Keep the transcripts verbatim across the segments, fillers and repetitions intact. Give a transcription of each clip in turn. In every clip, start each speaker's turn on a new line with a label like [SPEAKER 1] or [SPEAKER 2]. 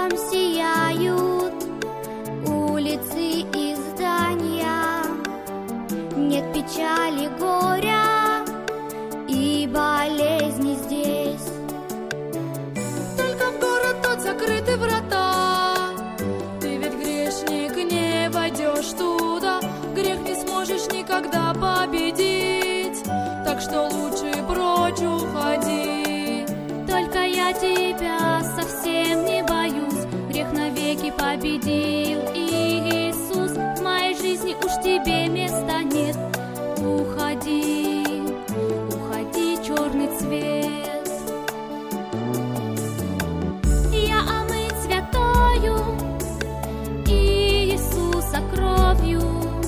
[SPEAKER 1] светом сияют улицы и здания. Нет печали, горя и болезни здесь.
[SPEAKER 2] Только в город тот закрыты врата. Ты ведь грешник, не войдешь туда. Грех не сможешь никогда победить, так что лучше прочь уходи.
[SPEAKER 1] Только я тебя совсем не боюсь. Грех навеки победил Иисус. В моей жизни уж тебе места нет. Уходи, уходи, черный цвет. Я омыт святою Иисуса кровью.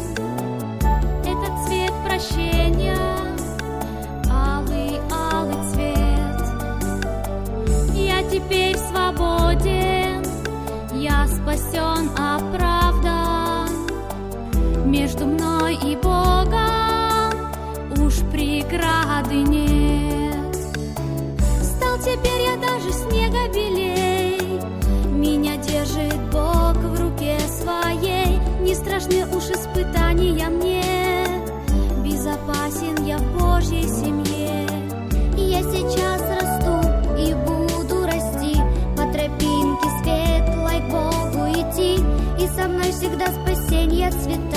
[SPEAKER 1] Этот цвет прощения, алый, алый цвет. Я теперь свободен, я спасен, оправдан. Между мной и Богом уж преграды нет. Стал теперь я даже снега белей. Меня держит Бог в руке своей. Не страшны уж испытания мне. Безопасен я в Божьей семье. Я сейчас расту и буду расти, по тропинке светлой к Богу идти, и со мной всегда спасенье цветет.